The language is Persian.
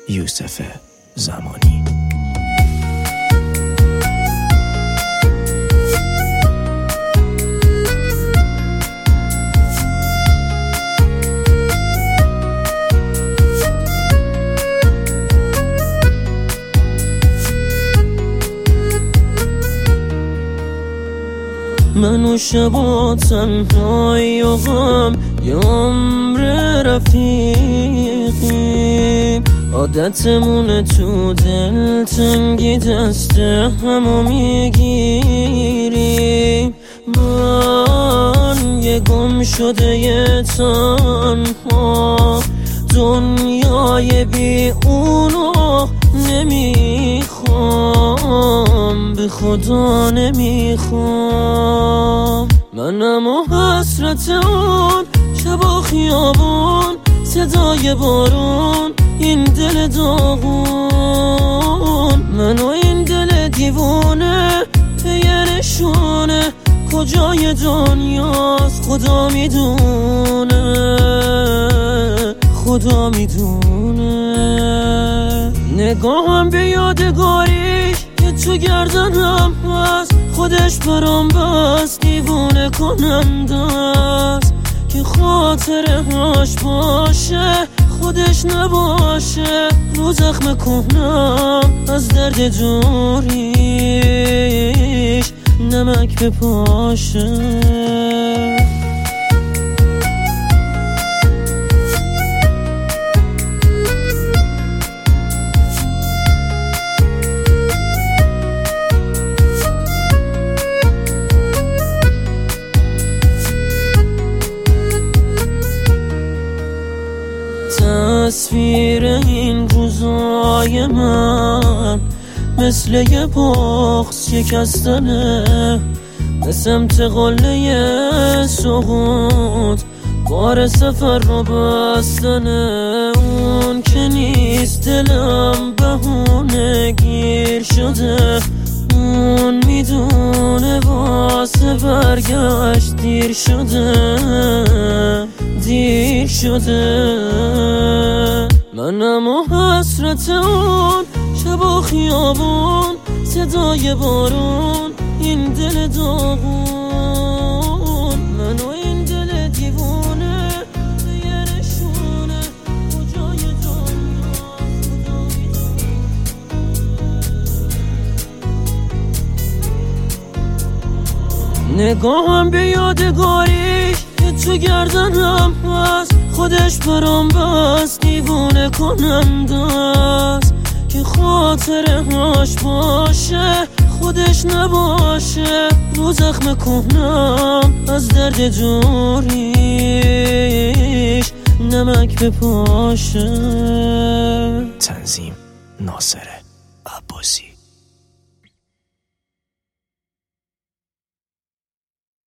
یوسف زمانی. من و شبا تنهایی و غم یه عمر رفیقیم، عادتمونه تو دل تنگی دست همو میگیریم. من یه گم شده یه تنها، دنیای بی اونو نمیخوام، به خدا نمیخوام. منم و حسرت اون شب و خیابون، صدای بارون، این دل داغون. من و این دل دیوونه یه نشونه، کجای دنیاست خدا میدونه، خدا میدونه. نگاهم به یادگاری که تو گردنم هست، خودش برام بس دیوونه کننده است. که خاطرهاش باشه خودش نباشه، رو زخم کهنم از درد دوریش نمک بپاشه. تصویر این روزای من مثل یه بغض شکستنه، مثل انتقاله سقوط، بار سفر رو بستنه. اون که نیست دلم بهونه گیر شده، اون میدونه واسه برگشت دیر شده، دیر شده. منم و حسرت اون شب و خیابون، صدای بارون، این دل داغون. من و این دل دیوونه یه نشونه، کجای دنیا خدا میدونه. نگاهم به یادگاری که تو گردنم هست، خودش برام بس دیوونه کننده است. که خاطرهاش باشه خودش نباشه، رو زخم کهنم از درد دوریش نمک بپاشه. تنظیم ناصر عباسی.